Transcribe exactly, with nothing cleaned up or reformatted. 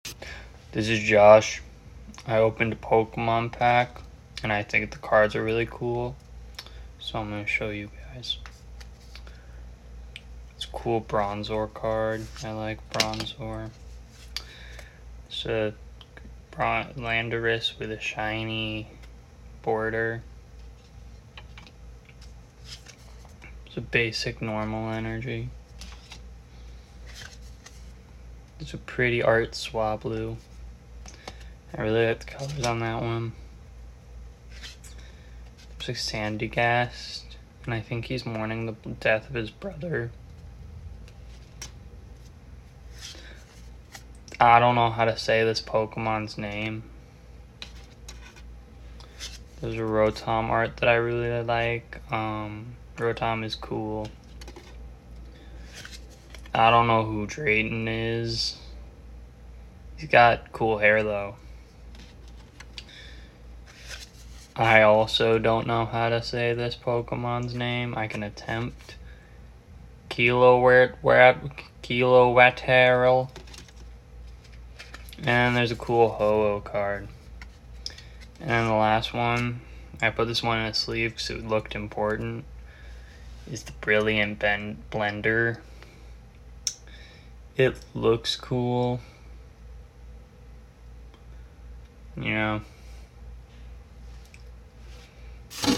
This is Josh. I opened a Pokemon pack and I think the cards are really cool, so I'm going to show you guys. It's a cool Bronzor card. I like Bronzor. It's a Bron- Landorus with a shiny border. It's a basic normal energy. It's a pretty art Swablu. I really like the colors on that one. It's like Sandygast, and I think he's mourning the death of his brother. I don't know how to say this Pokemon's name. There's a Rotom art that I really like. Um, Rotom is cool. I don't know who Drayton is. He's got cool hair though. I also don't know how to say this Pokemon's name. I can attempt. Kilowattrel. Kilowattrel. And there's a cool Ho-Oh card. And then the last one, I put this one in a sleeve because it looked important, is the Brilliant ben Blender. It looks cool. You know,